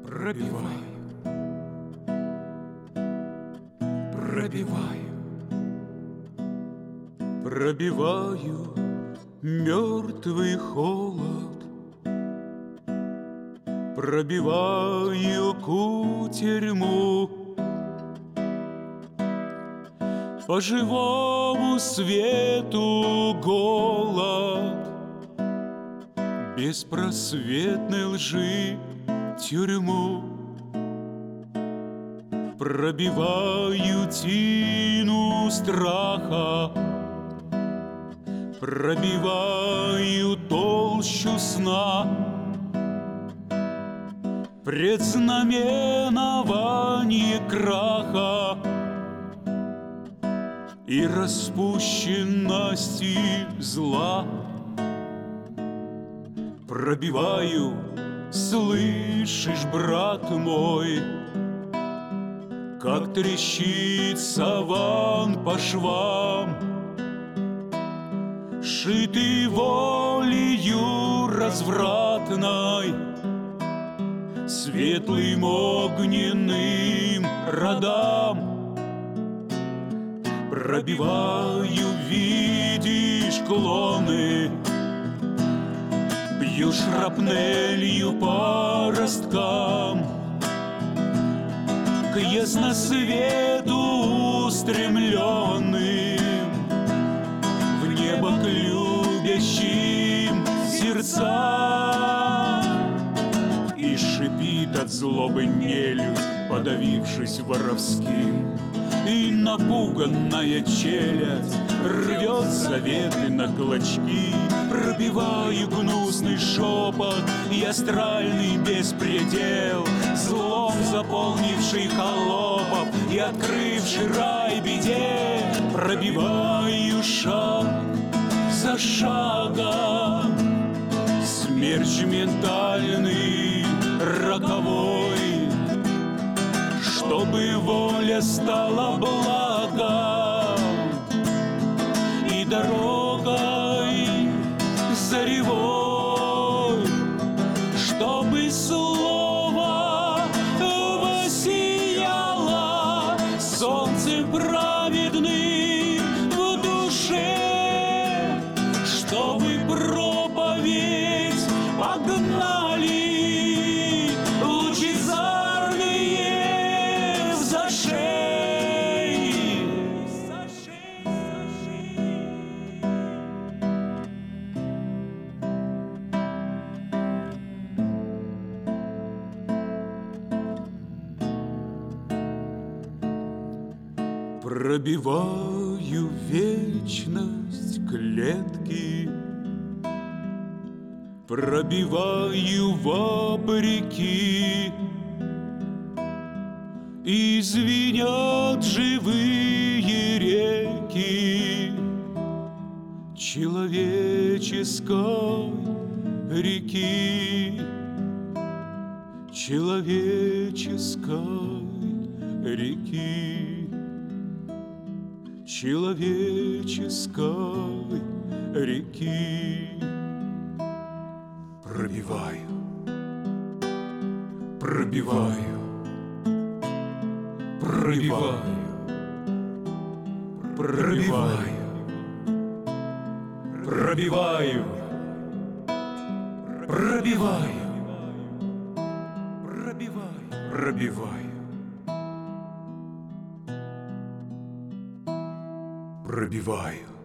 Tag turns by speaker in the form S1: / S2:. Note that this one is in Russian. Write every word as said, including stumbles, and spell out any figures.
S1: Пробиваю, пробиваю, пробиваю мертвый холод, пробиваю кутерьму по живому свету голод, беспросветной лжи тюрьму. Пробиваю тину страха, пробиваю толщу сна, предзнаменование краха и распущенности зла. Пробиваю, слышишь, брат мой, как трещит саван по швам, шитый волею развратной, светлым огненным родам. Пробиваю, видишь, клоны, бью шрапнелью по росткам, к ясносвету устремленным, в небо к любящим сердцам. И шипит от злобы нелюдь, подавившись воровским, и напуганная челядь рвет заветы на клочки. Пробиваю гнусный шепот и астральный беспредел, злом заполнивший холопов и открывший рай беде. Пробиваю шаг за шагом смерч ментальный, роковой, чтобы воля стала благом и дорогой заревой, чтобы слово воссияло солнцем праведным в душе, чтобы проповедь погнали лучезарные взошей. Пробиваю вечность клетки, пробиваю вопреки, и звенят живые реки человеческой реки, человеческой реки, человеческой реки. Пробиваю, пробиваю, пробиваю, пробиваю, пробиваю, пробиваю, пробиваю, пробиваю, пробиваю.